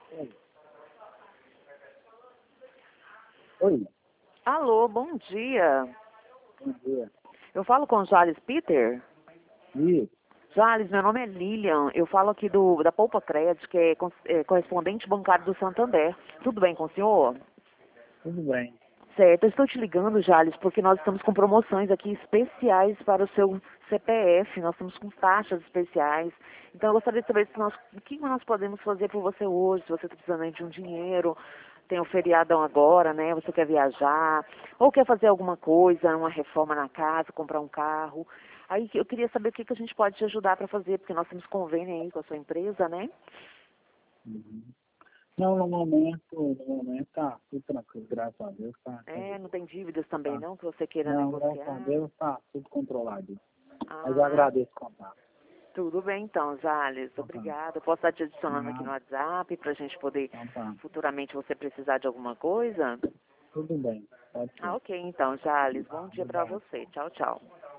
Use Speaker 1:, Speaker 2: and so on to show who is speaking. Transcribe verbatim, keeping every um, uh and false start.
Speaker 1: Oi. Oi,
Speaker 2: Alô, bom dia.
Speaker 1: bom dia.
Speaker 2: Eu falo com o Jales Peter?
Speaker 1: Isso,
Speaker 2: Jales, meu nome é Lilian. Eu falo aqui do, da Poupa Crédito, que é, cons- é correspondente bancário do Santander. Tudo bem com o senhor?
Speaker 1: tudo bem.
Speaker 2: Certo, eu estou te ligando, Jales, porque nós estamos com promoções aqui especiais para o seu C P F. Nós estamos com taxas especiais. Então eu gostaria de saber se nós, o que nós podemos fazer por você hoje, se você está precisando aí de um dinheiro. Tem o feriadão agora, né? Você quer viajar, ou quer fazer alguma coisa, uma reforma na casa, comprar um carro. Aí eu queria saber o que, que a gente pode te ajudar para fazer, porque nós temos convênio aí com a sua empresa, né?
Speaker 1: Uhum. Não, no momento, no momento tá tudo tranquilo, graças a Deus, tá, tá de
Speaker 2: É, não
Speaker 1: boa.
Speaker 2: tem dívidas também
Speaker 1: Tá.
Speaker 2: não, que você queira
Speaker 1: Não, graças a
Speaker 2: negociar.
Speaker 1: Deus tá tudo controlado. Mas eu
Speaker 2: Ah,
Speaker 1: agradeço o contato.
Speaker 2: tudo bem então, Jales.
Speaker 1: Então tá.
Speaker 2: Obrigada. Eu posso estar te adicionando aqui no
Speaker 1: Nada.
Speaker 2: WhatsApp para a gente poder,
Speaker 1: Então tá.
Speaker 2: futuramente, você precisar de alguma coisa?
Speaker 1: Tudo bem, pode
Speaker 2: Ah,
Speaker 1: ser.
Speaker 2: ok então, Jales. Bom
Speaker 1: Tá,
Speaker 2: dia para
Speaker 1: obrigado.
Speaker 2: você. Tchau, tchau.